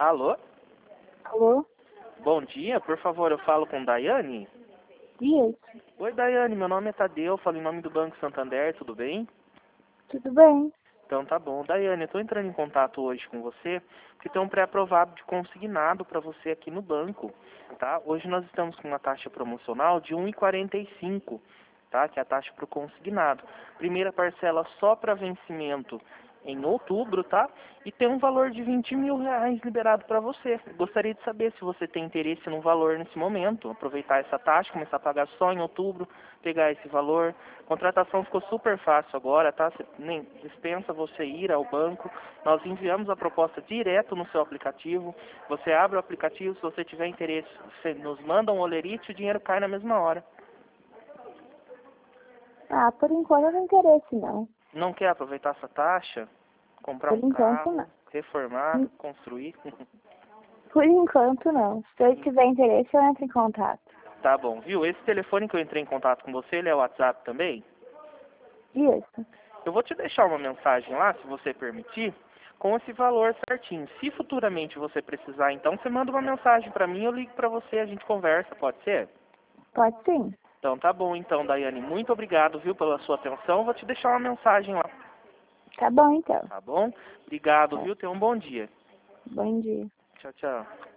Alô? Alô? Bom dia, por favor, eu falo com Daiane? Isso. Oi, Daiane, meu nome é Tadeu, falo em nome do Banco Santander, tudo bem? Tudo bem? Então tá bom. Daiane, eu estou entrando em contato hoje com você, porque tem um pré-aprovado de consignado para você aqui no banco, tá? Hoje nós estamos com uma taxa promocional de 1,45, tá? Que é a taxa para o consignado. Primeira parcela só para vencimento em outubro, tá? E tem um valor de R$ 20.000 liberado para você. Gostaria de saber se você tem interesse no valor nesse momento, aproveitar essa taxa, começar a pagar só em outubro, pegar esse valor. A contratação ficou super fácil agora, tá? Você nem dispensa você ir ao banco. Nós enviamos a proposta direto no seu aplicativo. Você abre o aplicativo, se você tiver interesse, você nos manda um olerite e o dinheiro cai na mesma hora. Ah, por enquanto eu não interesse não. Não quer aproveitar essa taxa? Comprar Por um enquanto carro, não. reformar, construir? Por enquanto não. Se eu tiver interesse, eu entro em contato. Tá bom, viu? Esse telefone que eu entrei em contato com você, ele é o WhatsApp também? Isso. Eu vou te deixar uma mensagem lá, se você permitir, com esse valor certinho. Se futuramente você precisar, então, você manda uma mensagem para mim, eu ligo para você, a gente conversa, pode ser? Pode sim. Então tá bom, então, Daiane, muito obrigado, viu, pela sua atenção. Vou te deixar uma mensagem lá, Tá bom então. tá bom? Obrigado, É. viu? Tenha um bom dia. Bom dia. Tchau, tchau.